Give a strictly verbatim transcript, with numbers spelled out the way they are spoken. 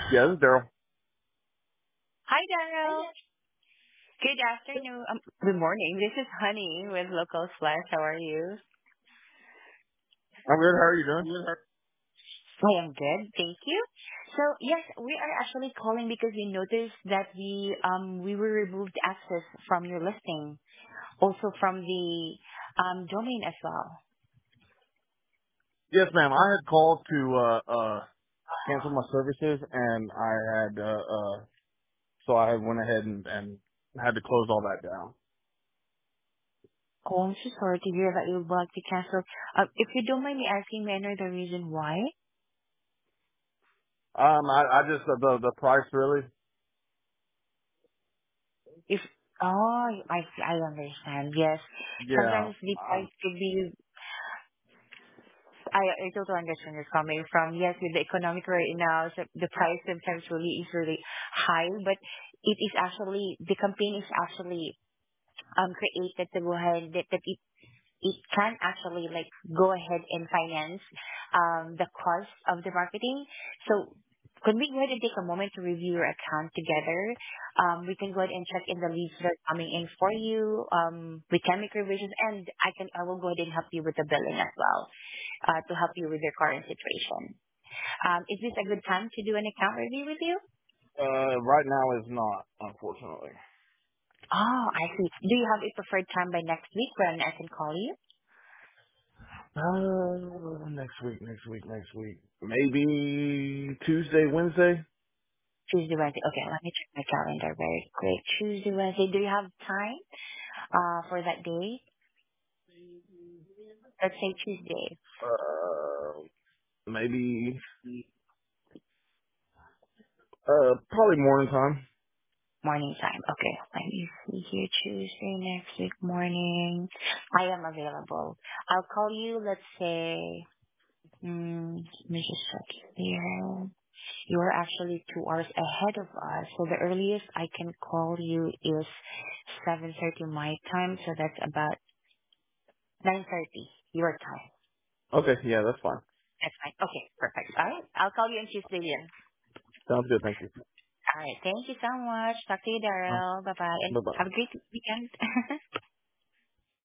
Yeah, this is Daryl. Hi, Daryl. Good afternoon. Um, good morning. This is Honey with Local Slash. How are you? I'm good. How are you doing? I am good. Thank you. So, yes, we are actually calling because we noticed that we um we were removed access from your listing, also from the um domain as well. Yes, ma'am. I had called to uh uh cancel my services, and I had uh uh so I went ahead and, and had to close all that down. Oh, I'm so sorry to hear that you would like to cancel. Uh, if you don't mind me asking, may I know the reason why? Um, I, I just uh, the the price really. If oh, I I understand. Yes, Yeah. sometimes the Um, price could be I I totally understand where you're coming from. Yes, with the economic right now, so the price sometimes really is really high, but it is actually, the campaign is actually um created to go ahead that, that it it can actually like go ahead and finance um the cost of the marketing. So could we go ahead and take a moment to review your account together? Um, we can go ahead and check in the leads that are coming in for you. Um, we can make revisions, and I can I will go ahead and help you with the billing as well, uh, to help you with your current situation. Um, is this a good time to do an account review with you? uh, right now is not, unfortunately. Oh, I see. Do you have a preferred time by next week when I can call you? Uh, next week, next week, next week. Maybe Tuesday, Wednesday. Tuesday, Wednesday. Okay, let me check my calendar very quick. Tuesday, Wednesday. Do you have time uh, for that day? Let's say Tuesday Uh, maybe uh probably morning time. morning time. Okay, let me see here. Tuesday next week morning. I am available. I'll call you. Let's say. Mm, let me just check here. You are actually two hours ahead of us, so the earliest I can call you is seven thirty my time, so that's about nine thirty your time. Okay, yeah, that's fine. That's fine. Okay, perfect. All right, I'll call you on Tuesday then. Sounds good. Thank you. All right, thank you so much. Talk to you, Uh, Daryl. Bye-bye, and bye bye. have a great weekend.